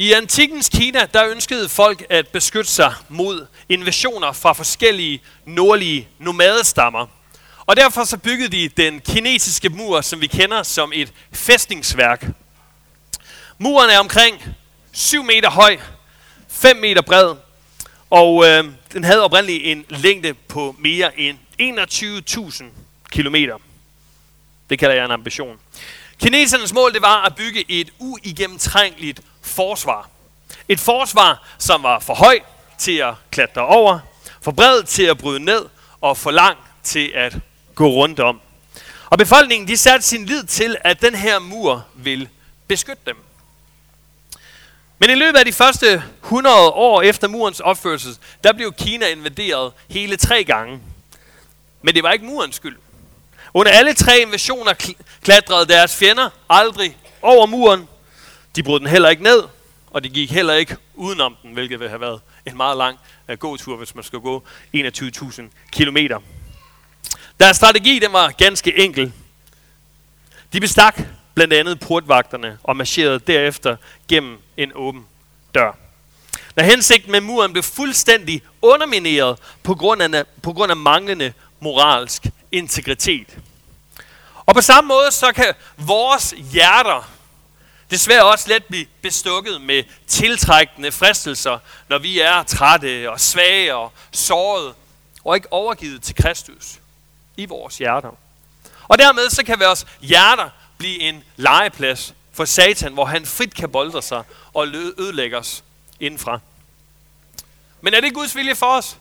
I antikkens Kina, der ønskede folk at beskytte sig mod invasioner fra forskellige nordlige nomadestammer. Og derfor så byggede de den kinesiske mur, som vi kender som et fæstningsværk. Muren er omkring 7 meter høj, 5 meter bred, og den havde oprindeligt en længde på mere end 21.000 kilometer. Det kalder jeg en ambition. Kinesernes mål, det var at bygge et uigennemtrængeligt forsvar. Et forsvar, som var for høj til at klatre over, for bred til at bryde ned, og for lang til at gå rundt om. Og befolkningen, de satte sin lid til, at den her mur ville beskytte dem. Men i løbet af de første 100 år efter murens opførelse, der blev Kina invaderet hele 3 gange. Men det var ikke murens skyld. Under alle 3 invasioner klatrede deres fjender aldrig over muren. De brød den heller ikke ned, og de gik heller ikke udenom den, hvilket ville have været en meget lang gåtur, hvis man skulle gå 21.000 kilometer. Deres strategi, den var ganske enkel. De bestak blandt andet portvagterne og marcherede derefter gennem en åben dør. Når hensigten med muren blev fuldstændig undermineret på grund af manglende moralsk integritet. Og på samme måde så kan vores hjerter desværre også let blive bestukket med tiltrækkende fristelser, når vi er trætte og svage og sårede og ikke overgivet til Kristus i vores hjerter. Og dermed så kan vores hjerter blive en legeplads for Satan, hvor han frit kan boldre sig og ødelægge os indenfra. Men er det Guds vilje for os?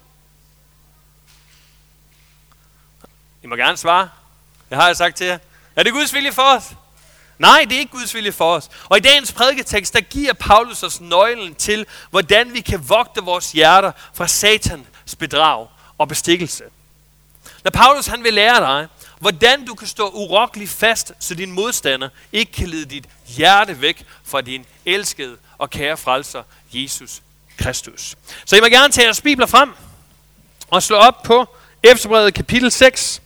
I må gerne svare. Det har jeg sagt til jer. Er det Guds vilje for os? Nej, det er ikke Guds vilje for os. Og i dagens prædiketekst, der giver Paulus os nøglen til, hvordan vi kan vogte vores hjerter fra Satans bedrag og bestikkelse. Når Paulus han vil lære dig, hvordan du kan stå urokkeligt fast, så din modstander ikke kan lede dit hjerte væk fra din elskede og kære frelser, Jesus Kristus. Så I må gerne tage jeres bibler frem og slå op på Efeserbrevet kapitel 6.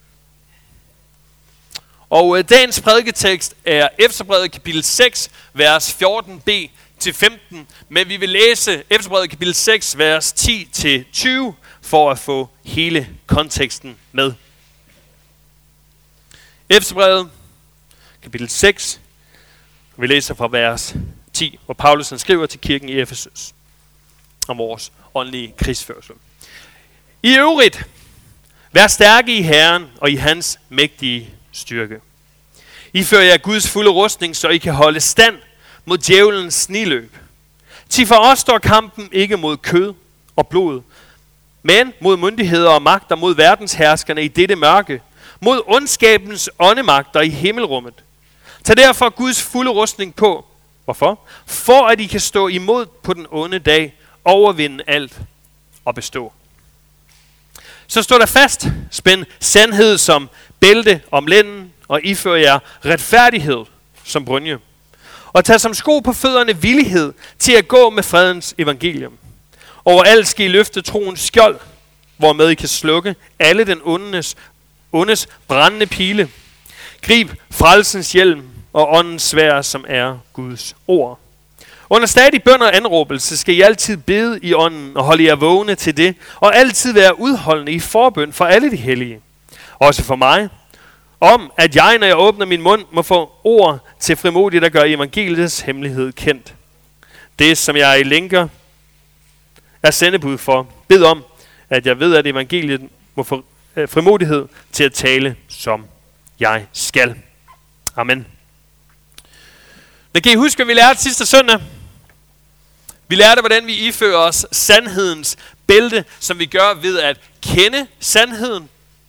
Og dagens prædiketekst er Efeserbrevet kapitel 6, vers 14b til 15. Men vi vil læse Efeserbrevet kapitel 6, vers 10 til 20, for at få hele konteksten med. Efeserbrevet kapitel 6, vi læser fra vers 10, hvor Paulus han skriver til kirken i Efesus om vores åndelige krigsførsel. I øvrigt, vær stærke i Herren og i hans mægtige styrke. I fører jer Guds fulde rustning, så I kan holde stand mod djævelens sniløb. Til for os står kampen ikke mod kød og blod, men mod myndigheder og magter, mod verdensherskerne i dette mørke, mod ondskabens åndemagter i himmelrummet. Tag derfor Guds fulde rustning på. Hvorfor? For at I kan stå imod på den onde dag, overvinde alt og bestå. Så stå der fast, spænd sandhed som bælte om lænden, og ifør jer retfærdighed som brynje. Og tag som sko på fødderne villighed til at gå med fredens evangelium. Overalt skal I løfte troens skjold, hvormed I kan slukke alle den ondes brændende pile. Grib frelsens hjelm og åndens sværd, som er Guds ord. Under stadig bøn og anråbelse skal I altid bede i ånden og holde jer vågne til det, og altid være udholdende i forbøn for alle de hellige. Også for mig, om at jeg, når jeg åbner min mund, må få ord til frimodigt at gøre evangeliets hemmelighed kendt. Det, som jeg i lænker er sendebud for, bed om, at jeg ved, at evangeliet må få frimodighed til at tale, som jeg skal. Amen. Kan I huske, hvad vi lærte sidste søndag? Vi lærte, hvordan vi ifører os sandhedens bælte, som vi gør ved at kende sandheden,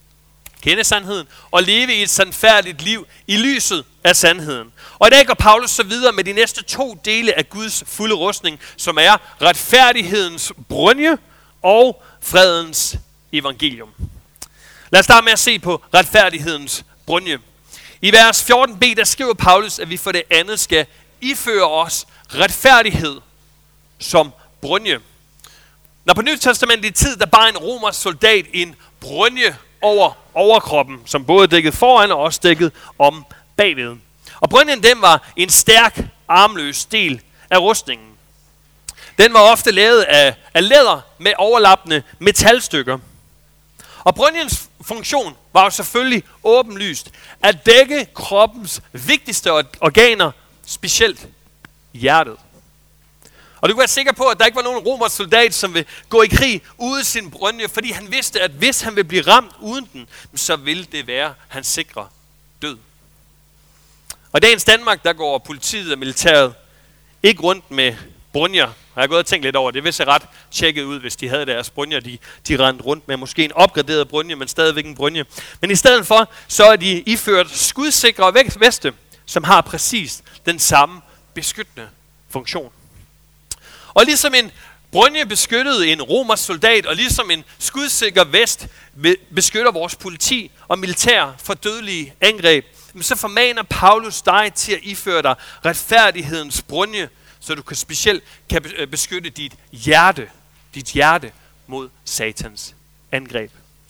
og leve i et sandfærdigt liv i lyset af sandheden. Og i dag går Paulus så videre med de næste 2 dele af Guds fulde rustning, som er retfærdighedens brynje og fredens evangelium. Lad os starte med at se på retfærdighedens brynje. I vers 14b, der skriver Paulus, at vi for det andet skal iføre os retfærdighed som brynje. Når på Nyt Testament i tid, der bar en romersk soldat en brynje over overkroppen, som både dækkede foran og også dækkede om bagved. Og brynjen, den var en stærk, armløs del af rustningen. Den var ofte lavet af læder med overlappende metalstykker. Og brynjens funktion var jo selvfølgelig åbenlyst at dække kroppens vigtigste organer, specielt hjertet. Og du kan være sikker på, at der ikke var nogen romersk soldat, som vil gå i krig uden sin brynje, fordi han vidste, at hvis han vil blive ramt uden den, så vil det være hans sikre død. Og i dagens Danmark, der går politiet og militæret ikke rundt med brynjer. Jeg har gået og tænkt lidt over, det vil se ret tjekket ud, hvis de havde deres brynjer, de rendte rundt med måske en opgraderet brynje, men stadigvæk en brynje. Men i stedet for, så er de iført skudsikre veste, som har præcis den samme beskyttende funktion. Og ligesom en brynje beskyttede en romersk soldat, og ligesom en skudsikker vest beskytter vores politi og militær for dødelige angreb, så formaner Paulus dig til at iføre dig retfærdighedens brynje, så du specielt kan beskytte dit hjerte mod satans angreb.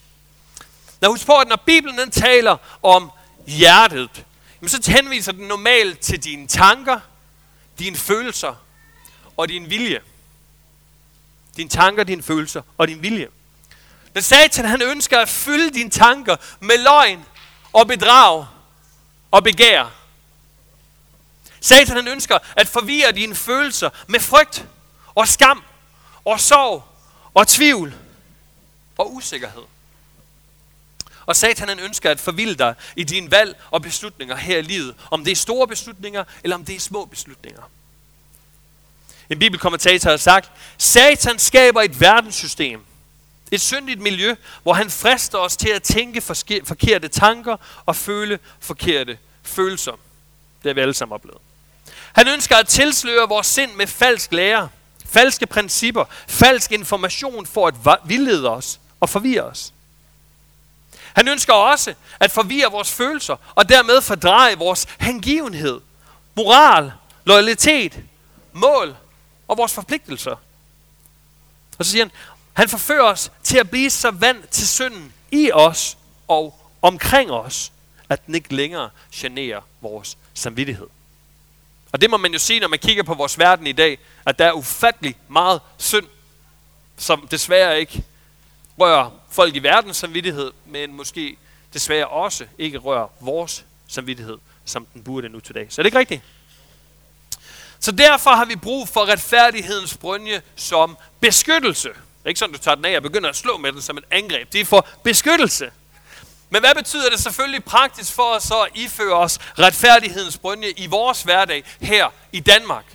Husk på, at når Bibelen den taler om hjertet, så henviser den normalt til dine tanker, dine følelser og din vilje. Dine tanker, dine følelser og din vilje. Når Satan han ønsker at fylde dine tanker med løgn og bedrag og begær. Satan han ønsker at forvirre dine følelser med frygt og skam og sorg og tvivl og usikkerhed. Og Satan han ønsker at forvilde dig i dine valg og beslutninger her i livet. Om det er store beslutninger, eller om det er små beslutninger. En bibelkommentator har sagt, Satan skaber et verdenssystem, et syndigt miljø, hvor han frister os til at tænke forkerte tanker og føle forkerte følelser. Det har vi alle sammen oplevet. Han ønsker at tilsløre vores sind med falsk lære, falske principper, falsk information for at vildlede os og forvirre os. Han ønsker også at forvirre vores følelser og dermed fordreje vores hengivenhed, moral, loyalitet, mål og vores forpligtelser. Og så siger han forfører os til at blive så vant til synden i os og omkring os, at den ikke længere generer vores samvittighed. Og det må man jo sige, når man kigger på vores verden i dag, at der er ufattelig meget synd, som desværre ikke rører folk i verdens samvittighed, men måske desværre også ikke rører vores samvittighed, som den burde nu til dag. Så er det ikke rigtigt? Så derfor har vi brug for retfærdighedens brynje som beskyttelse. Det er ikke sådan, du tager den af og begynder at slå med den som et angreb. Det er for beskyttelse. Men hvad betyder det selvfølgelig praktisk for os så at iføre os retfærdighedens brynje i vores hverdag her i Danmark?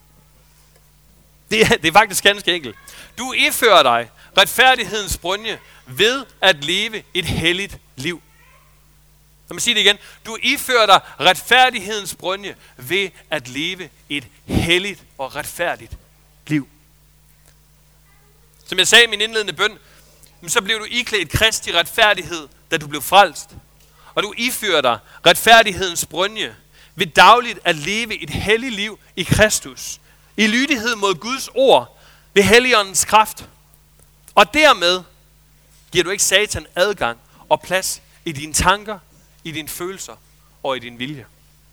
Det er faktisk ganske enkelt. Du ifører dig retfærdighedens brynje ved at leve et helligt liv. Lad mig sige det igen. Du ifører dig retfærdighedens brynje ved at leve et helligt og retfærdigt liv. Som jeg sagde i min indledende bøn, så blev du iklædt Kristi retfærdighed, da du blev frelst. Og du ifører dig retfærdighedens brynje ved dagligt at leve et helligt liv i Kristus. I lydighed mod Guds ord ved Helligåndens kraft. Og dermed giver du ikke Satan adgang og plads i dine tanker, i dine følelser og i din vilje.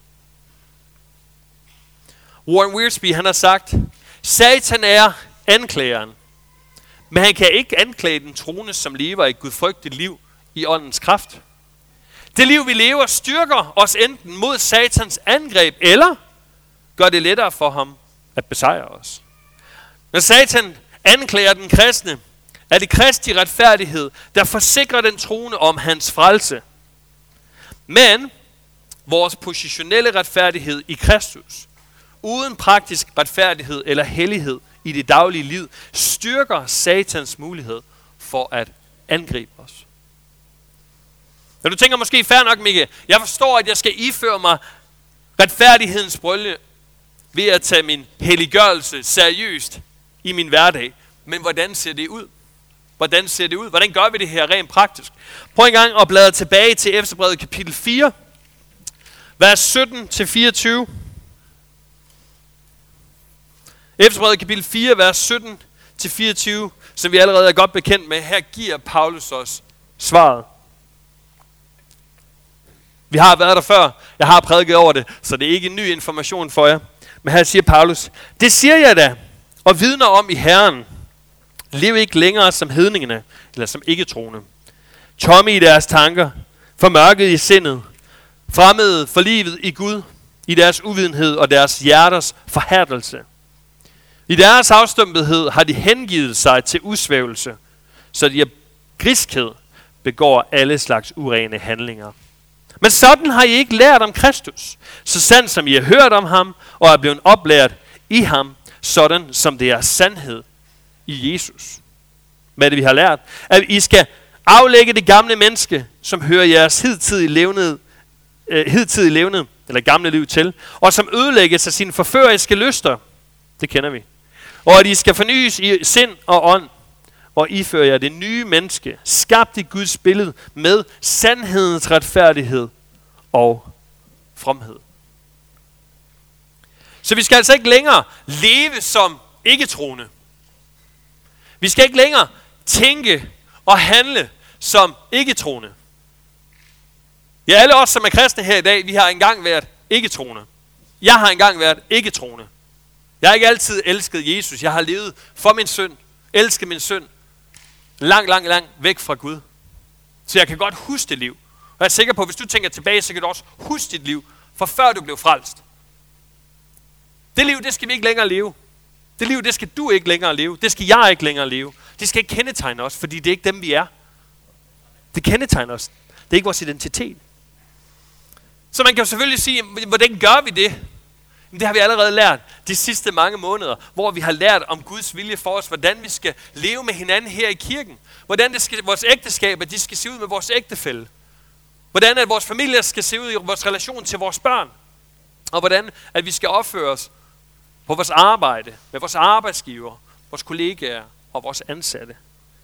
Warren Wiersbe han har sagt, Satan er anklageren, men han kan ikke anklage den troende, som lever et gudfrygtigt liv i åndens kraft. Det liv vi lever styrker os enten mod Satans angreb, eller gør det lettere for ham at besejre os. Når Satan anklager den kristne, er det Kristi retfærdighed, der forsikrer den troende om hans frelse. Men vores positionelle retfærdighed i Kristus, uden praktisk retfærdighed eller hellighed i det daglige liv, styrker Satans mulighed for at angribe os. Når du tænker måske, fair nok Mikke, jeg forstår, at jeg skal iføre mig retfærdighedens brynje ved at tage min helliggørelse seriøst i min hverdag. Men hvordan ser det ud? Hvordan ser det ud? Hvordan gør vi det her rent praktisk? Prøv en gang at bladre tilbage til Efeserbrevet kapitel 4, vers 17-24. Efeserbrevet kapitel 4, vers 17-24, som vi allerede er godt bekendt med. Her giver Paulus os svaret. Vi har været der før. Jeg har prædiket over det, så det er ikke en ny information for jer. Men her siger Paulus, det siger jeg da, og vidner om i Herren. Lev ikke længere som hedningene, eller som ikke-troende. Tomme i deres tanker, formørket i sindet, fremmede for livet i Gud, i deres uvidenhed og deres hjerters forhærdelse. I deres afstumpethed har de hengivet sig til usvævelse, så de af griskhed begår alle slags urene handlinger. Men sådan har I ikke lært om Kristus, så sandt som I har hørt om ham, og er blevet oplært i ham, sådan som det er sandhed i Jesus. Hvad er det, vi har lært? At I skal aflægge det gamle menneske, som hører jeres hidtidige levned, eller gamle liv til, og som ødelægges af sine forføreriske lyster. Det kender vi. Og at I skal fornyes i sind og ånd, og iføre jer det nye menneske, skabt i Guds billede med sandhedens retfærdighed og fromhed. Så vi skal altså ikke længere leve som ikke-troende. Vi skal ikke længere tænke og handle som ikke-troende. Ja, alle os, som er kristne her i dag, vi har engang været ikke-troende. Jeg har engang været ikke-troende. Jeg har ikke altid elsket Jesus. Jeg har levet for min synd, elsket min synd, langt væk fra Gud. Så jeg kan godt huske det liv. Og jeg er sikker på, at hvis du tænker tilbage, så kan du også huske dit liv, for før du blev frelst. Det liv, det skal vi ikke længere leve. Det liv, det skal du ikke længere leve. Det skal jeg ikke længere leve. Det skal ikke kendetegne os, fordi det er ikke dem, vi er. Det kendetegner os. Det er ikke vores identitet. Så man kan jo selvfølgelig sige, hvordan gør vi det? Men det har vi allerede lært de sidste mange måneder, hvor vi har lært om Guds vilje for os, hvordan vi skal leve med hinanden her i kirken. Hvordan vores ægteskaber, de skal se ud med vores ægtefælle. Hvordan at vores familier skal se ud i vores relation til vores børn. Og hvordan at vi skal opføre os på vores arbejde, med vores arbejdsgiver, vores kollegaer og vores ansatte.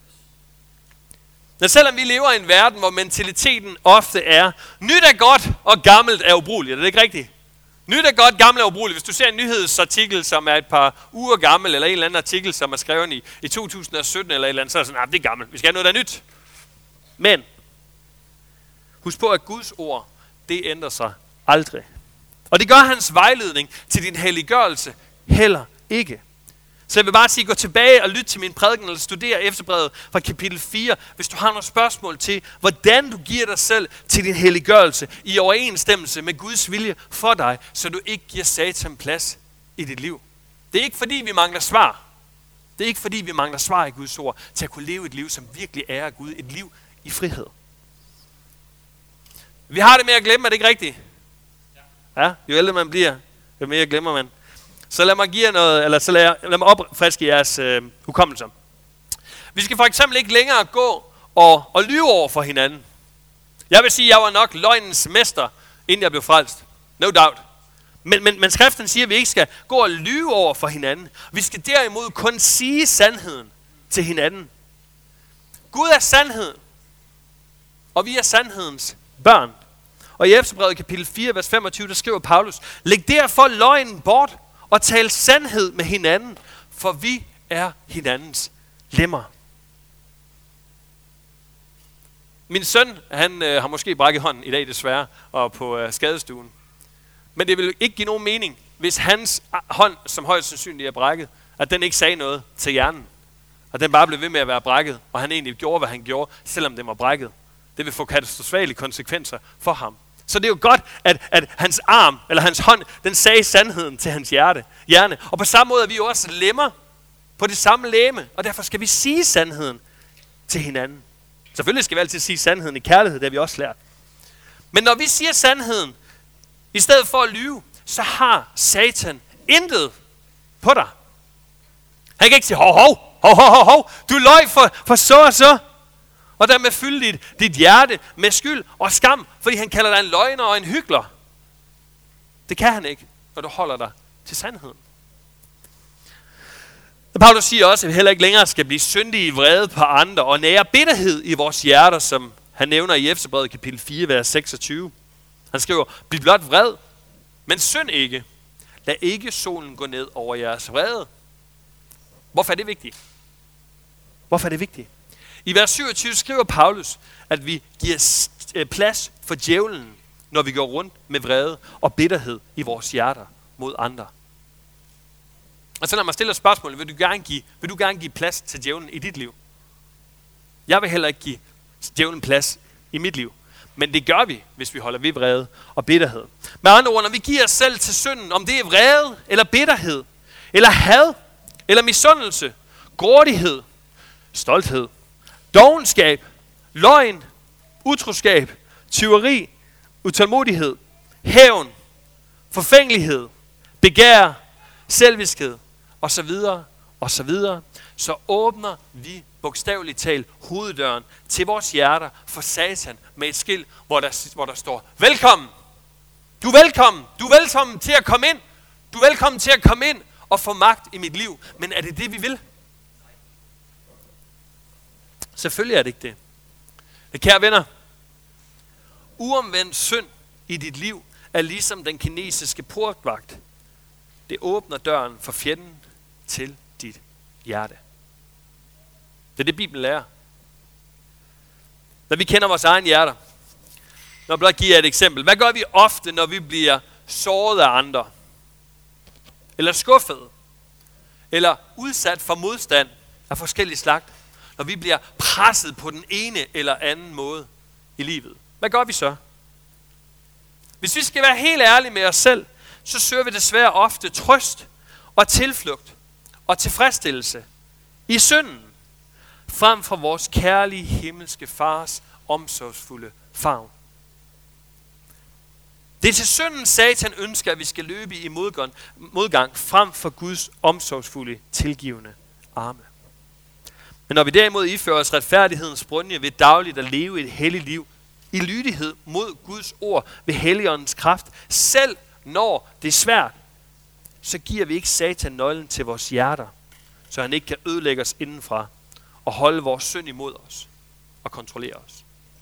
Men selvom vi lever i en verden, hvor mentaliteten ofte er, nyt er godt og gammelt er ubrugeligt. Er det ikke rigtigt? Nyt er godt, gammelt er ubrugeligt. Hvis du ser en nyhedsartikel, som er et par uger gammel, eller en eller anden artikel, som er skrevet i 2017 eller et eller andet, så er det sådan, det er gammelt. Vi skal have noget, der er nyt. Men husk på, at Guds ord, det ændrer sig aldrig. Og det gør hans vejledning til din helliggørelse heller ikke. Så jeg vil bare sige, gå tilbage og lyt til min prædiken, eller studere Efterbrevet fra kapitel 4, hvis du har nogle spørgsmål til, hvordan du giver dig selv til din helliggørelse i overensstemmelse med Guds vilje for dig, så du ikke giver Satan plads i dit liv. Det er ikke fordi, vi mangler svar. Det er ikke fordi, vi mangler svar i Guds ord til at kunne leve et liv, som virkelig ærer Gud. Et liv i frihed. Vi har det med at glemme, er det ikke rigtigt? Ja, jo ældre man bliver, jo mere glemmer man. Så lad mig give noget, eller så lad mig opfriske jeres hukommelser. Vi skal for eksempel ikke længere gå og lyve over for hinanden. Jeg vil sige, at jeg var nok løgnens mester, inden jeg blev frelst. No doubt. Men skriften siger, at vi ikke skal gå og lyve over for hinanden. Vi skal derimod kun sige sandheden til hinanden. Gud er sandhed, og vi er sandhedens børn. Og i Efterbrevet kapitel 4, vers 25, der skriver Paulus, læg derfor løgnen bort, og tal sandhed med hinanden, for vi er hinandens lemmer. Min søn, han har måske brækket hånden i dag desværre, og på skadestuen. Men det vil ikke give nogen mening, hvis hans hånd, som højst sandsynligt er brækket, at den ikke sagde noget til hjernen. Og den bare blev ved med at være brækket, og han egentlig gjorde, hvad han gjorde, selvom den var brækket. Det vil få katastrofale konsekvenser for ham. Så det er jo godt, at hans arm, eller hans hånd, den sagde sandheden til hans hjerne. Og på samme måde er vi jo også lemmer på det samme legeme, og derfor skal vi sige sandheden til hinanden. Selvfølgelig skal vi altid sige sandheden i kærlighed, det har vi også lært. Men når vi siger sandheden, i stedet for at lyve, så har Satan intet på dig. Han kan ikke sige, hov, du løj for så og så. Og dermed fylde dit hjerte med skyld og skam, fordi han kalder dig en løgner og en hykler. Det kan han ikke, når du holder dig til sandheden. Og Paulus siger også, at vi heller ikke længere skal blive syndige i vrede på andre og nære bitterhed i vores hjerter, som han nævner i Efterbrevet kapitel 4, vers 26. Han skriver, bliv blot vred, men synd ikke. Lad ikke solen gå ned over jeres vrede. Hvorfor er det vigtigt? Hvorfor er det vigtigt? I vers 27 skriver Paulus, at vi giver plads for djævlen, når vi går rundt med vrede og bitterhed i vores hjerter mod andre. Og så lad mig stille et spørgsmål. Vil du gerne give plads til djævlen i dit liv? Jeg vil heller ikke give djævlen plads i mit liv. Men det gør vi, hvis vi holder ved vrede og bitterhed. Med andre ord, når vi giver os selv til synden, om det er vrede, eller bitterhed, eller had, eller misundelse, grådighed, stolthed, dovenskab, løgn, utroskab, tyveri, utålmodighed, hævn, forfængelighed, begær, selviskhed, osv., så åbner vi bogstaveligt talt hoveddøren til vores hjerter for Satan med et skilt, hvor der står, velkommen! Du er velkommen! Du er velkommen til at komme ind! Du er velkommen til at komme ind og få magt i mit liv. Men er det det, vi vil? Selvfølgelig er det ikke det. Kære venner, uomvendt synd i dit liv er ligesom den kinesiske portvagt. Det åbner døren for fjenden til dit hjerte. Det er det, Bibelen lærer. Når vi kender vores egen hjerter. Når jeg blot giver et eksempel. Hvad gør vi ofte, når vi bliver såret af andre? Eller skuffet? Eller udsat for modstand af forskellige slags? Når vi bliver presset på den ene eller anden måde i livet. Hvad gør vi så? Hvis vi skal være helt ærlige med os selv, så søger vi desværre ofte trøst og tilflugt og tilfredsstillelse i synden, frem for vores kærlige himmelske fars omsorgsfulde favn. Det er til synden, Satan ønsker, at vi skal løbe i modgang frem for Guds omsorgsfulde tilgivende arme. Men når vi derimod ifører os retfærdighedens brynje ved dagligt at leve et helligt liv, i lydighed mod Guds ord ved Helligåndens kraft, selv når det er svært, så giver vi ikke Satan nøglen til vores hjerter, så han ikke kan ødelægge os indenfra og holde vores synd imod os og kontrollere os.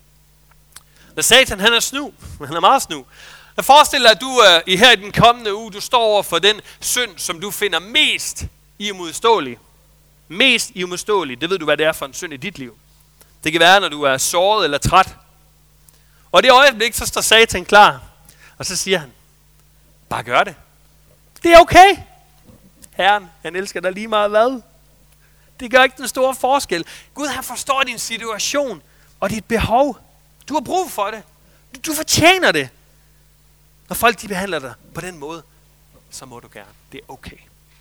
Når Satan han er snu, han er meget snu. Jeg forestiller dig, at du her i den kommende uge, du står over for den synd, som du finder mest imodståelig. Mest imodståelig, det ved du, hvad det er for en synd i dit liv. Det kan være, når du er såret eller træt. Og i det øjeblik, så står Satan klar, og så siger han, bare gør det. Det er okay. Herren, han elsker dig lige meget hvad? Det gør ikke den store forskel. Gud, han forstår din situation og dit behov. Du har brug for det. Du fortjener det. Når folk de behandler dig på den måde, så må du gerne. Det er okay.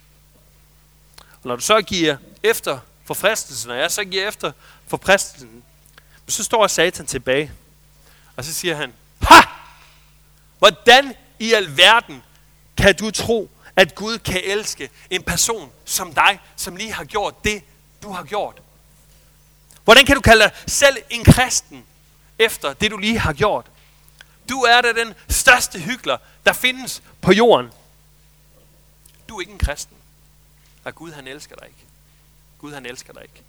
Og når du så giver efter for fristelsen, og jeg så giver efter for fristelsen, så står Satan tilbage. Og så siger han, ha! Hvordan i alverden kan du tro, at Gud kan elske en person som dig, som lige har gjort det, du har gjort? Hvordan kan du kalde dig selv en kristen efter det, du lige har gjort? Du er da den største hykler, der findes på jorden. Du er ikke en kristen. Og Gud, han elsker dig ikke. Gud, han elsker dig ikke.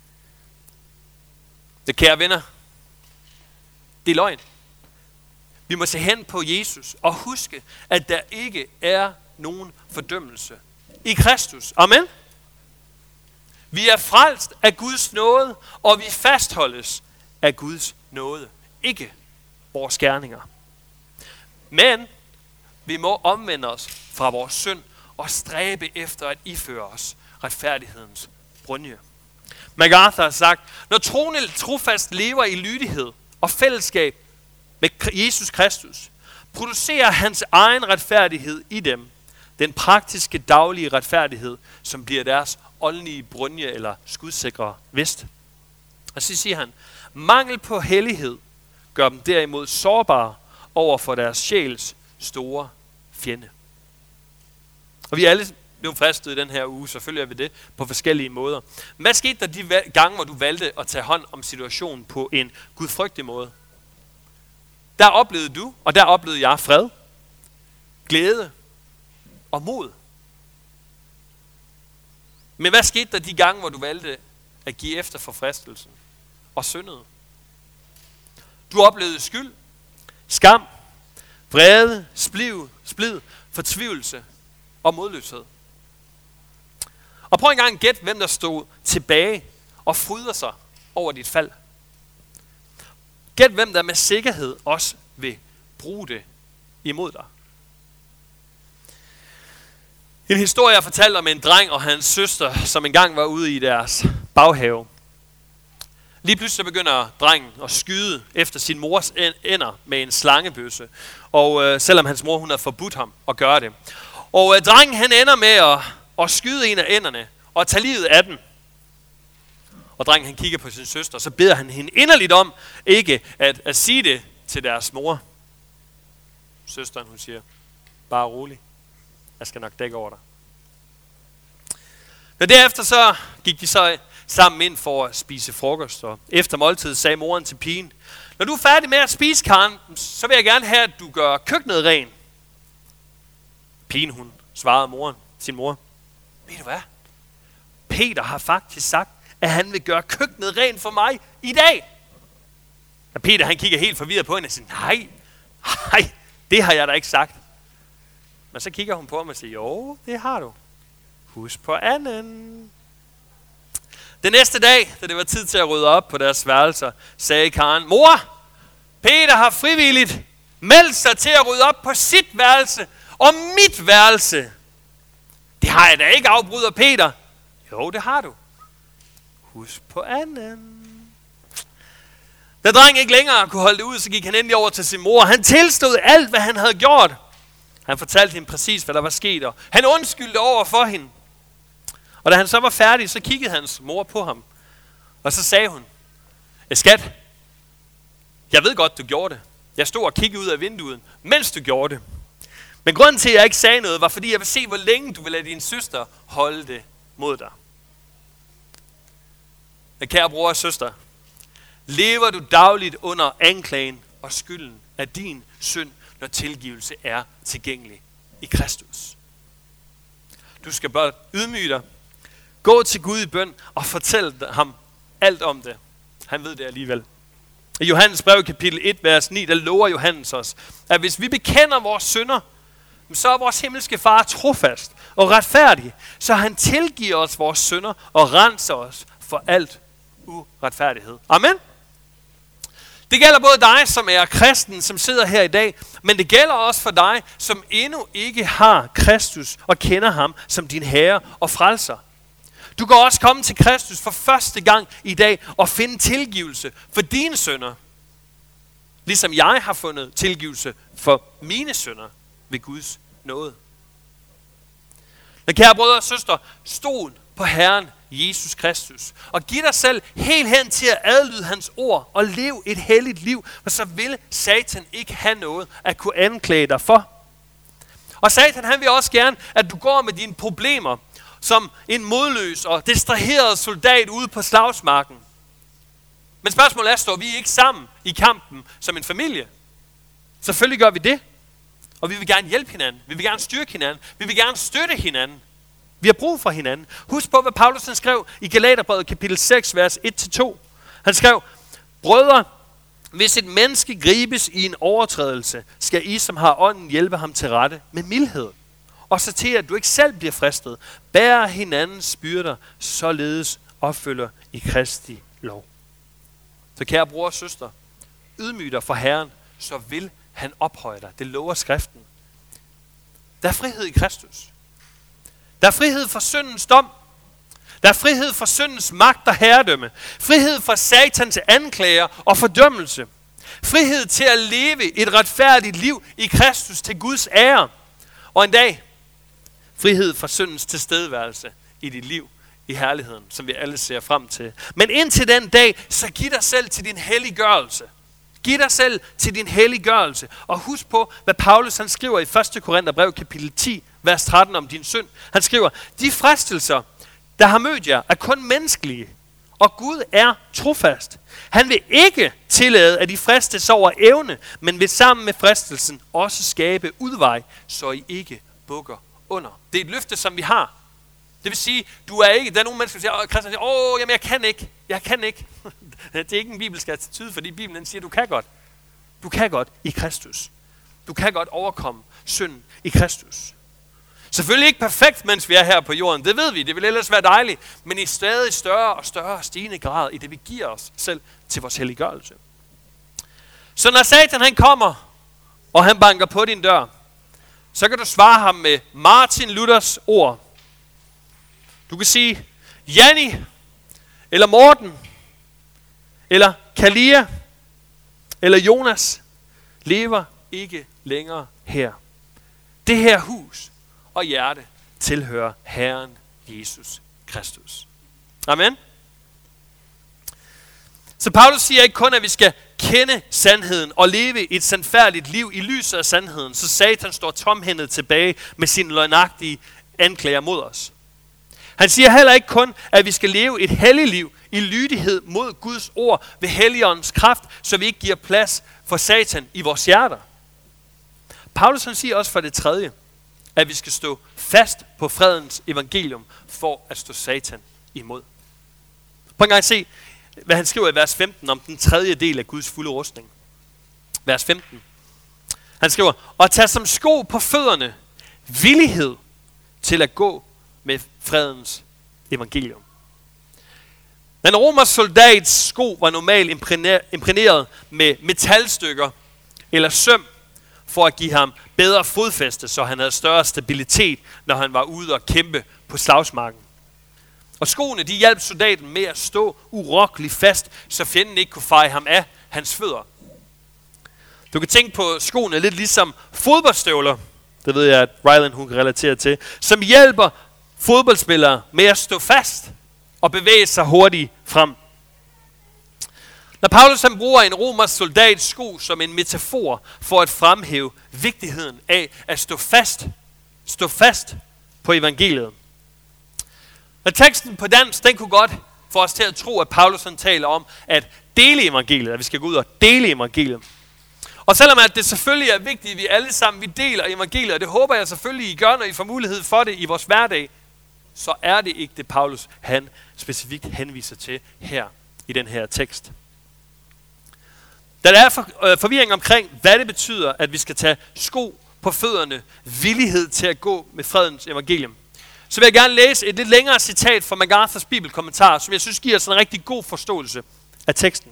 Det kære venner, det er løgn. Vi må se hen på Jesus og huske, at der ikke er nogen fordømmelse i Kristus. Amen. Vi er frelst af Guds nåde, og vi fastholdes af Guds nåde. Ikke vores gerninger. Men vi må omvende os fra vores synd og stræbe efter at iføre os retfærdighedens brynje. MacArthur har sagt, når troende trofast lever i lydighed og fællesskab med Jesus Kristus, producerer hans egen retfærdighed i dem, den praktiske daglige retfærdighed, som bliver deres åndelige brynje eller skudsikre vest. Og så siger han, mangel på hellighed gør dem derimod sårbare over for deres sjæls store fjende. Og vi er alle blevet fristet i den her uge, selvfølgelig er vi det, på forskellige måder. Hvad skete der de gange, hvor du valgte at tage hånd om situationen på en gudfrygtig måde? Der oplevede du, og der oplevede jeg fred, glæde og mod. Men hvad skete der de gange, hvor du valgte at give efter for fristelsen og syndede? Du oplevede skyld, skam, vrede, splid, fortvivlelse og modløshed. Og prøv engang at gætte, hvem der stod tilbage og fryder sig over dit fald. Gæt, hvem der med sikkerhed også vil bruge det imod dig. En historie, jeg fortalte om en dreng og hans søster, som engang var ude i deres baghave. Lige pludselig begynder drengen at skyde efter sin mors ænder med en slangebøsse. Og selvom hans mor hun havde forbudt ham at gøre det. Og drengen han ender med at skyde en af ænderne og tage livet af den. Og drengen han kigger på sin søster, og så beder han hende inderligt om ikke at sige det til deres mor. Søsteren hun siger, bare rolig. Jeg skal nok dække over dig. Men derefter så gik de så sammen ind for at spise frokost. Og efter måltidet sagde moren til pigen, når du er færdig med at spise, Karen, så vil jeg gerne have, at du gør køkkenet ren. Pigen hun svarede sin mor, ved du hvad? Peter har faktisk sagt, at han vil gøre køkkenet ren for mig i dag. Og Peter han kigger helt forvirret på hende og siger, nej, det har jeg da ikke sagt. Men så kigger hun på ham og siger, jo, det har du. Husk på anden. Den næste dag, da det var tid til at rydde op på deres værelser, sagde Karen, mor, Peter har frivilligt meldt sig til at rydde op på sit værelse og mit værelse. Det har jeg da ikke, afbryder Peter. Jo, det har du. Husk på anden. Da drengen ikke længere kunne holde det ud, så gik han endelig over til sin mor. Han tilstod alt, hvad han havde gjort. Han fortalte hende præcis, hvad der var sket, og han undskyldte over for hende. Og da han så var færdig, så kiggede hans mor på ham. Og så sagde hun, skat, jeg ved godt, du gjorde det. Jeg stod og kiggede ud af vinduet, mens du gjorde det. Men grunden til, at jeg ikke sagde noget, var fordi jeg vil se, hvor længe du vil lade din søster holde det mod dig. Men kære bror og søster, lever du dagligt under anklagen og skylden af din synd, når tilgivelse er tilgængelig i Kristus? Du skal bare ydmyge dig, gå til Gud i bøn og fortæl ham alt om det. Han ved det alligevel. I Johannes brev kapitel 1, vers 9, der lover Johannes os, at hvis vi bekender vores synder, så er vores himmelske far trofast og retfærdig, så han tilgiver os vores synder og renser os for alt uretfærdighed. Amen. Det gælder både dig, som er kristen, som sidder her i dag, men det gælder også for dig, som endnu ikke har Kristus og kender ham som din herre og frelser. Du kan også komme til Kristus for første gang i dag og finde tilgivelse for dine synder. Ligesom jeg har fundet tilgivelse for mine synder ved Guds nåde. Men kære brødre og søstre, stol på Herren Jesus Kristus og giv dig selv helt hen til at adlyde hans ord og lev et helligt liv, og så vil Satan ikke have noget at kunne anklage dig for. Og Satan han vil også gerne, at du går med dine problemer som en modløs og distraheret soldat ude på slagsmarken. Men spørgsmålet er, står vi ikke sammen i kampen som en familie? Selvfølgelig gør vi det. Og vi vil gerne hjælpe hinanden. Vi vil gerne styrke hinanden. Vi vil gerne støtte hinanden. Vi har brug for hinanden. Husk på, hvad Paulus han skrev i Galaterbrevet kapitel 6, vers 1-2. Han skrev, brødre, hvis et menneske gribes i en overtrædelse, skal I, som har ånden, hjælpe ham til rette med mildhed. Og så til, at du ikke selv bliver fristet. Bær hinandens byrder, således opfylder i Kristi lov. Så kære bror og søster, ydmyg dig for Herren, så vil han ophøjer dig. Det lover skriften. Der er frihed i Kristus. Der er frihed fra syndens dom. Der er frihed fra syndens magt og herredømme. Frihed fra satans anklager og fordømmelse. Frihed til at leve et retfærdigt liv i Kristus til Guds ære. Og en dag, frihed fra syndens tilstedeværelse i dit liv i herligheden, som vi alle ser frem til. Men indtil den dag, så giv dig selv til din helliggørelse. Giv dig selv til din helliggørelse. Og husk på, hvad Paulus han skriver i 1. Korintherbrev kapitel 10, vers 13 om din synd. Han skriver, de fristelser, der har mødt jer, er kun menneskelige. Og Gud er trofast. Han vil ikke tillade, at I fristes over evne, men vil sammen med fristelsen også skabe udvej, så I ikke bukker under. Det er et løfte, som vi har. Det vil sige, du er ikke, der er nogle mennesker, der siger, jamen jeg kan ikke. Det er ikke en bibelsk attitude, fordi Bibelen siger, du kan godt. Du kan godt i Kristus. Du kan godt overkomme synden i Kristus. Selvfølgelig ikke perfekt, mens vi er her på jorden. Det ved vi, det vil ellers være dejligt. Men i stadig større og større stigende grad, i det vi giver os selv til vores helliggørelse. Så når Satan han kommer, og han banker på din dør, så kan du svare ham med Martin Luthers ord. Du kan sige, Janni, eller Morten, eller Kalia, eller Jonas, lever ikke længere her. Det her hus og hjerte tilhører Herren Jesus Kristus. Amen. Så Paulus siger ikke kun, at vi skal kende sandheden og leve et sandfærdigt liv i lyset af sandheden, så Satan står tomhændet tilbage med sine løgnagtige anklager mod os. Han siger heller ikke kun, at vi skal leve et helligt liv i lydighed mod Guds ord ved Helligåndens kraft, så vi ikke giver plads for Satan i vores hjerter. Paulus han siger også for det tredje, at vi skal stå fast på fredens evangelium for at stå Satan imod. Prøv en gang at se, hvad han skriver i vers 15 om den tredje del af Guds fulde rustning. Vers 15. Han skriver, og tag som sko på fødderne villighed til at gå med fredens evangelium. En romersk soldats sko var normalt imprægneret med metalstykker eller søm, for at give ham bedre fodfæste, så han havde større stabilitet, når han var ude og kæmpe på slagsmarken. Og skoene, de hjalp soldaten med at stå urokkeligt fast, så fjenden ikke kunne feje ham af hans fødder. Du kan tænke på skoene lidt ligesom fodboldstøvler, det ved jeg, at Ryland hun kan relatere til, som hjælper fodboldspillere med at stå fast og bevæge sig hurtigt frem. Når Paulus han bruger en romersk soldats sko som en metafor for at fremhæve vigtigheden af at stå fast på evangeliet. Og teksten på dansk, den kunne godt få os til at tro, at Paulus han taler om at dele evangeliet, at vi skal gå ud og dele evangeliet. Og selvom at det selvfølgelig er vigtigt, at vi alle sammen vi deler evangeliet, og det håber jeg selvfølgelig, I gør, når I får mulighed for det i vores hverdag, så er det ikke det, Paulus han specifikt henviser til her i den her tekst. Da der er forvirring omkring, hvad det betyder, at vi skal tage sko på fødderne, villighed til at gå med fredens evangelium, så vil jeg gerne læse et lidt længere citat fra MacArthurs bibelkommentar, som jeg synes giver os en rigtig god forståelse af teksten.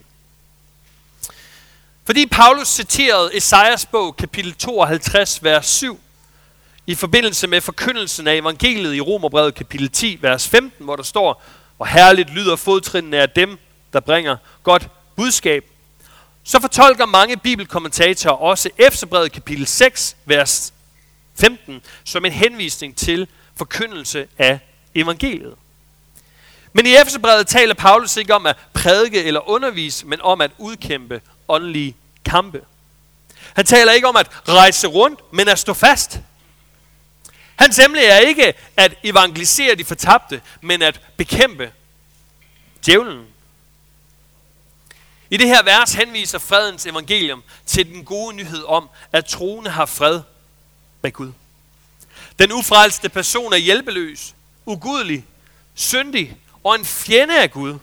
Fordi Paulus citerede Esajas bog, kapitel 52, vers 7, i forbindelse med forkyndelsen af evangeliet i Romerbrevet, kapitel 10, vers 15, hvor der står, hvor herligt lyder fodtrinene af dem, der bringer godt budskab, så fortolker mange bibelkommentatorer også Efeserbrevet, kapitel 6, vers 15, som en henvisning til forkyndelse af evangeliet. Men i Efeserbrevet taler Paulus ikke om at prædike eller undervise, men om at udkæmpe åndelige kampe. Han taler ikke om at rejse rundt, men at stå fast. Hans emne er ikke at evangelisere de fortabte, men at bekæmpe djævlen. I det her vers henviser fredens evangelium til den gode nyhed om, at troende har fred med Gud. Den ufrelste person er hjælpeløs, ugudelig, syndig og en fjende af Gud.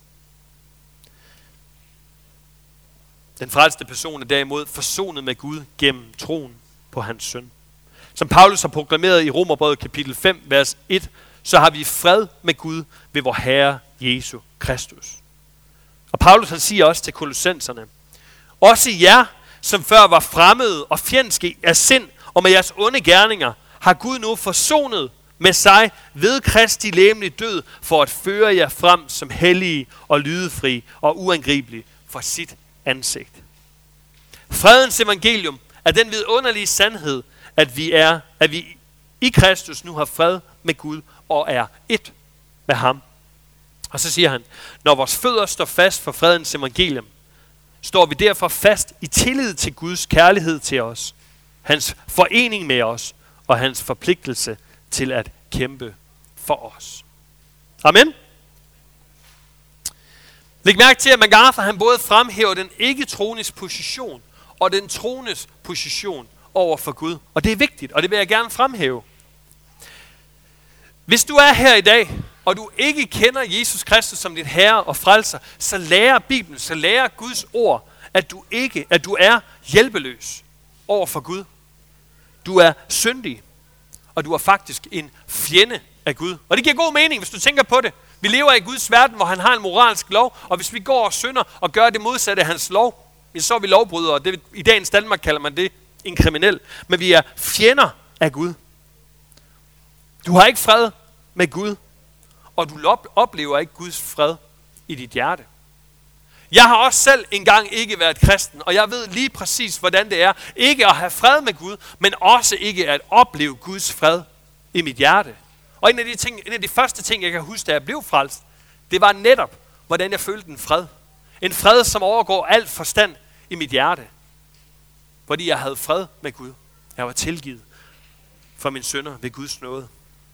Den frelste person er derimod forsonet med Gud gennem troen på hans søn. Som Paulus har proklameret i Romerbrevet kapitel 5, vers 1, så har vi fred med Gud ved vor Herre Jesus Kristus. Og Paulus han siger også til kolossenserne, også jer, som før var fremmede og fjendske af sind og med jeres onde gerninger, har Gud nu forsonet med sig ved Kristi legemlige død, for at føre jer frem som hellige og lydefri og uangribelige for sit ansigt. Fredens evangelium er den vidunderlige sandhed, at vi i Kristus nu har fred med Gud og er et med ham. Og så siger han, når vores fødder står fast for fredens evangelium, står vi derfor fast i tillid til Guds kærlighed til os, hans forening med os og hans forpligtelse til at kæmpe for os. Amen. Læg mærke til, at MacArthur han både fremhæver den ikke-troendes position og den troendes position over for Gud. Og det er vigtigt, og det vil jeg gerne fremhæve. Hvis du er her i dag, og du ikke kender Jesus Kristus som din herre og frelser, så lærer Bibelen, så lærer Guds ord, at du er hjælpeløs over for Gud. Du er syndig, og du er faktisk en fjende af Gud. Og det giver god mening, hvis du tænker på det. Vi lever i Guds verden, hvor han har en moralsk lov, og hvis vi går og synder og gør det modsatte af hans lov, så er vi lovbrydere. I dagens Danmark kalder man det en kriminel. Men vi er fjender af Gud. Du har ikke fred med Gud, og du oplever ikke Guds fred i dit hjerte. Jeg har også selv engang ikke været kristen, og jeg ved lige præcis, hvordan det er ikke at have fred med Gud, men også ikke at opleve Guds fred i mit hjerte. Og en af de første ting, jeg kan huske, da jeg blev frelst, det var netop, hvordan jeg følte en fred. En fred, som overgår alt forstand i mit hjerte. Fordi jeg havde fred med Gud. Jeg var tilgivet for mine synder ved Guds nåde.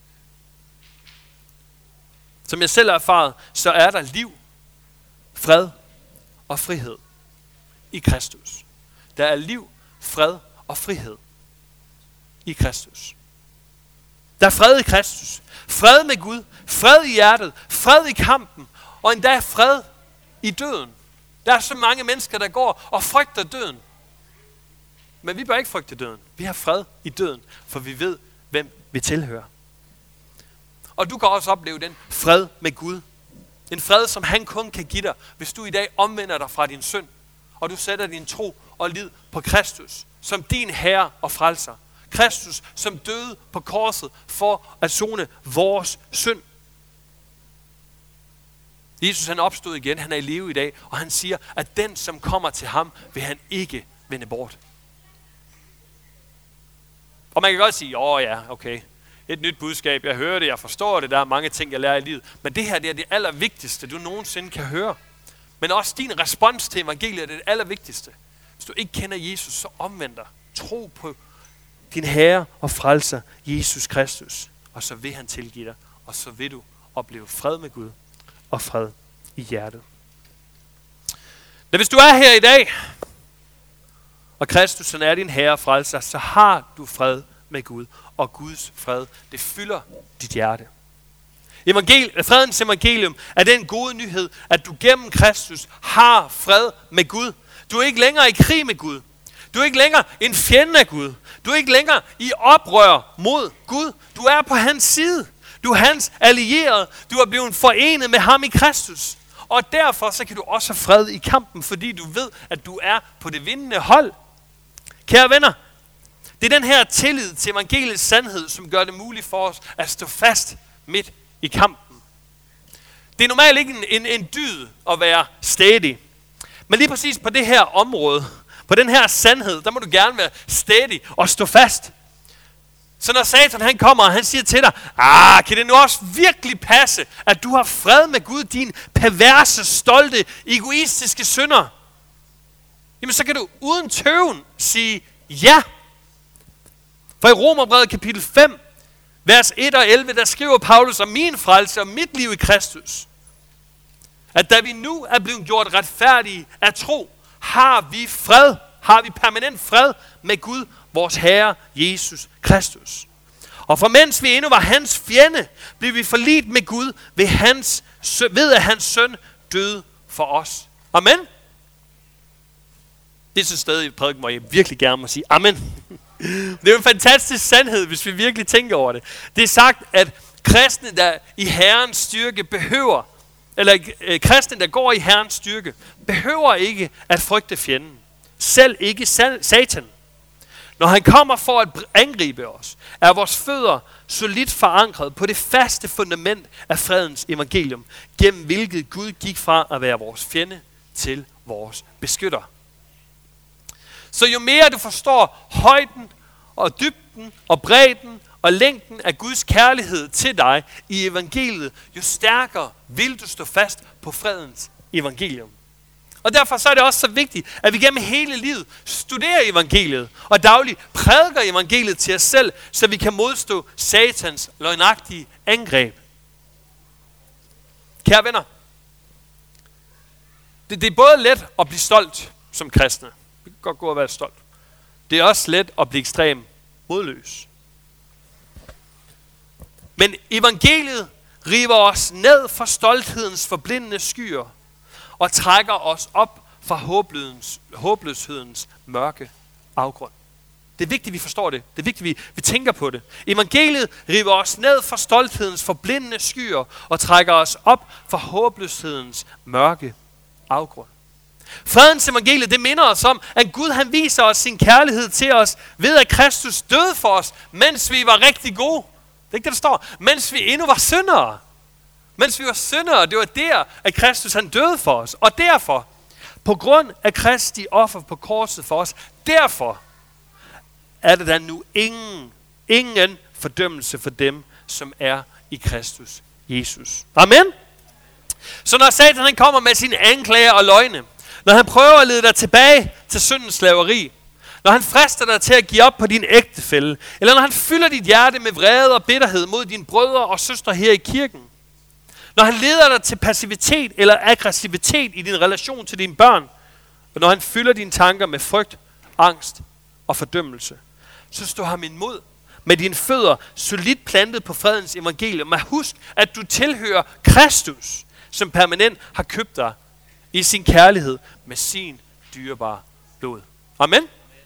Som jeg selv har erfaret, så er der liv, fred og frihed i Kristus. Der er liv, fred og frihed i Kristus. Der er fred i Kristus. Fred med Gud. Fred i hjertet. Fred i kampen. Og endda fred i døden. Der er så mange mennesker, der går og frygter døden. Men vi bør ikke frygte døden. Vi har fred i døden, for vi ved, hvem vi tilhører. Og du kan også opleve den fred med Gud. En fred, som han kun kan give dig, hvis du i dag omvender dig fra din synd, og du sætter din tro og lid på Kristus, som din herre og frelser. Kristus, som døde på korset for at sone vores synd. Jesus, han opstod igen, han er i live i dag, og han siger, at den, som kommer til ham, vil han ikke vende bort. Og man kan godt sige, ja, okay, et nyt budskab, jeg hører det, jeg forstår det, der er mange ting, jeg lærer i livet, men det her, det er det allervigtigste, du nogensinde kan høre. Men også din respons til evangeliet er det allervigtigste. Hvis du ikke kender Jesus, så omvend dig. Tro på din herre og frelser, Jesus Kristus, og så vil han tilgive dig, og så vil du opleve fred med Gud og fred i hjertet. Men hvis du er her i dag, og Kristus er din herre og frelser, så har du fred med Gud, og Guds fred, det fylder dit hjerte. Fredens evangelium er den gode nyhed, at du gennem Kristus har fred med Gud. Du er ikke længere i krig med Gud. Du er ikke længere en fjende af Gud. Du er ikke længere i oprør mod Gud. Du er på hans side. Du er hans allierede. Du er blevet forenet med ham i Kristus. Og derfor så kan du også have fred i kampen, fordi du ved, at du er på det vindende hold. Kære venner, det er den her tillid til evangeliets sandhed, som gør det muligt for os at stå fast midt i kampen. Det er normalt ikke en dyd at være stædig. Men lige præcis på det her område, på den her sandhed, der må du gerne være stædig og stå fast. Så når Satan han kommer, og han siger til dig, kan det nu også virkelig passe, at du har fred med Gud, din perverse, stolte, egoistiske synder? Jamen så kan du uden tøven sige ja. For i Romerbrevet kapitel 5, vers 1 og 11, der skriver Paulus om min frelse og mit liv i Kristus, at da vi nu er blevet gjort retfærdige af tro, har vi permanent fred med Gud, vores Herre Jesus Kristus. Og for mens vi endnu var hans fjende, blev vi forlidt med Gud ved at hans søn døde for os. Amen. Det er så stadig et prædiken, hvor jeg virkelig gerne må sige amen. Det er jo en fantastisk sandhed, hvis vi virkelig tænker over det. Det er sagt, at kristne, der i Herrens styrke kristne, der går i Herrens styrke, behøver ikke at frygte fjenden. Selv ikke Satan. Når han kommer for at angribe os, er vores fødder solidt forankret på det faste fundament af fredens evangelium, gennem hvilket Gud gik fra at være vores fjende til vores beskytter. Så jo mere du forstår højden og dybden og bredden og længden af Guds kærlighed til dig i evangeliet, jo stærkere vil du stå fast på fredens evangelium. Og derfor så er det også så vigtigt, at vi gennem hele livet studerer evangeliet og dagligt prædiker evangeliet til os selv, så vi kan modstå Satans løgnagtige angreb. Kære venner, det er både let at blive stolt som kristne. Vi kan godt gå og være stolt. Det er også let at blive ekstremt modløs. Men evangeliet river os ned fra stolthedens forblindende skyer og trækker os op fra håbløshedens mørke afgrund. Det er vigtigt, at vi forstår det. Det er vigtigt, at vi tænker på det. Evangeliet river os ned fra stolthedens forblindende skyer og trækker os op fra håbløshedens mørke afgrund. Fredens evangelie, det minder os om, at Gud han viser os sin kærlighed til os, ved at Kristus døde for os, mens vi var rigtig gode. Det er ikke det, der står. Mens vi endnu var syndere. Mens vi var syndere, det var der, at Kristus han døde for os. Og derfor, på grund af Kristi offer på korset for os, derfor er der nu ingen fordømmelse for dem, som er i Kristus Jesus. Amen. Så når Satan han kommer med sine anklager og løgne, når han prøver at lede dig tilbage til syndens slaveri, når han frister dig til at give op på din ægtefælle, eller når han fylder dit hjerte med vrede og bitterhed mod dine brødre og søstre her i kirken, når han leder dig til passivitet eller aggressivitet i din relation til dine børn, og når han fylder dine tanker med frygt, angst og fordømmelse, så stå ham imod med dine fødder solidt plantet på fredens evangelium. Men husk, at du tilhører Kristus, som permanent har købt dig i sin kærlighed med sin dyrebare blod. Amen.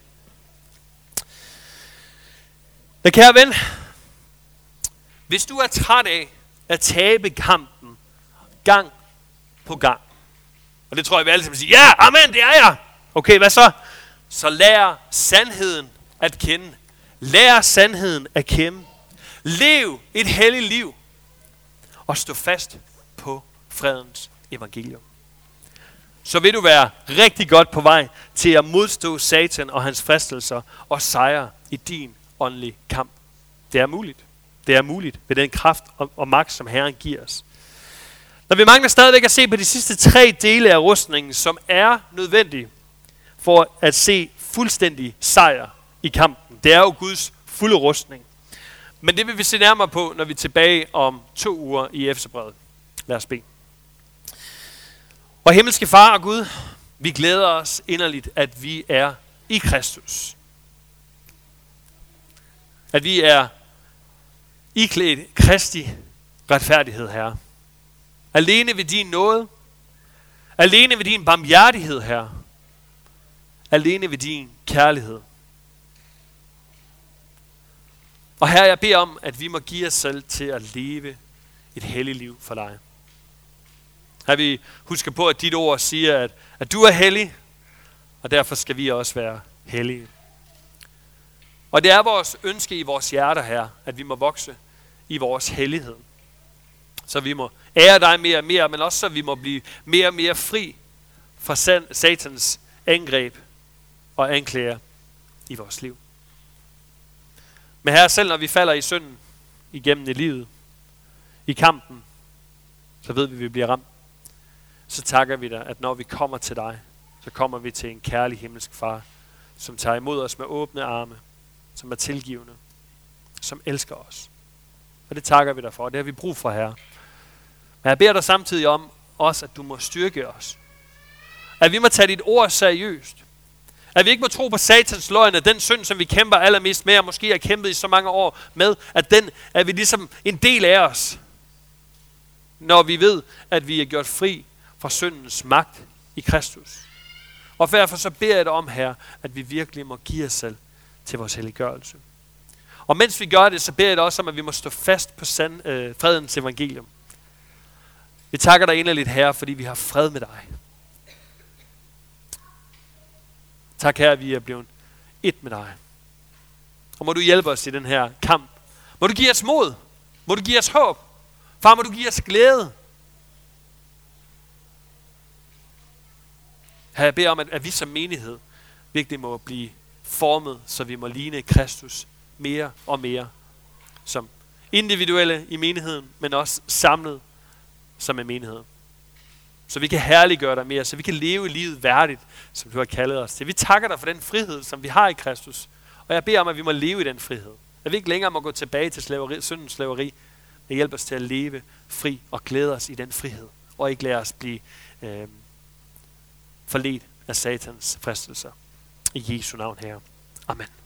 Men kære ven, hvis du er træt af at tabe kampen gang på gang, og det tror jeg, vi alle sammen siger, ja, amen, det er jeg. Okay, hvad så? Så lær sandheden at kende. Lær sandheden at kende. Lev et helligt liv. Og stå fast på fredens evangelium. Så vil du være rigtig godt på vej til at modstå Satan og hans fristelser og sejre i din åndelige kamp. Det er muligt. Det er muligt ved den kraft og magt, som Herren giver os. Når vi mangler stadigvæk at se på de sidste 3 dele af rustningen, som er nødvendige for at se fuldstændig sejr i kampen. Det er jo Guds fulde rustning. Men det vil vi se nærmere på, når vi er tilbage om 2 uger i Efeserbrevet. Lad os bede. Og himmelske Far og Gud, vi glæder os inderligt, at vi er i Kristus. At vi er iklædt Kristi retfærdighed, Herre. Alene ved din nåde. Alene ved din barmhjertighed, Herre. Alene ved din kærlighed. Og Herre, jeg beder om, at vi må give os selv til at leve et helligt liv for dig. Herre, vi husker på, at dit ord siger, at du er hellig, og derfor skal vi også være hellige. Og det er vores ønske i vores hjerter, Herre, at vi må vokse i vores hellighed. Så vi må ære dig mere og mere, men også så vi må blive mere og mere fri fra Satans angreb og anklager i vores liv. Men Herre, selv når vi falder i synden igennem i livet, i kampen, så ved vi, at vi bliver ramt. Så takker vi dig, at når vi kommer til dig, så kommer vi til en kærlig himmelsk Far, som tager imod os med åbne arme, som er tilgivende, som elsker os. Og det takker vi dig for, og det har vi brug for, Herre. Men jeg beder dig samtidig om også, at du må styrke os. At vi må tage dit ord seriøst. At vi ikke må tro på Satans løgn, at den synd, som vi kæmper allermest med, og måske har kæmpet i så mange år med, at den er vi ligesom en del af os. Når vi ved, at vi er gjort fri fra syndens magt i Kristus. Og derfor så beder jeg dig om, Herre, at vi virkelig må give os selv til vores helliggørelse. Og mens vi gør det, så beder jeg dig også om, at vi må stå fast på fredens evangelium. Vi takker dig inderligt, Herre, fordi vi har fred med dig. Tak, Herre, at vi er blevet et med dig. Og må du hjælpe os i den her kamp. Må du give os mod. Må du give os håb. Far, må du give os glæde. Herre, jeg beder om, at vi som menighed virkelig må blive formet, så vi må ligne Kristus mere og mere. Som individuelle i menigheden, men også samlet som en menighed. Så vi kan herliggøre dig mere, så vi kan leve livet værdigt, som du har kaldet os til. Vi takker dig for den frihed, som vi har i Kristus. Og jeg beder om, at vi må leve i den frihed. At vi ikke længere må gå tilbage til syndens slaveri, men hjælpe os til at leve fri og glæde os i den frihed. Og ikke lade os blive forledt af Satans fristelser. I Jesu navn, Herre. Amen.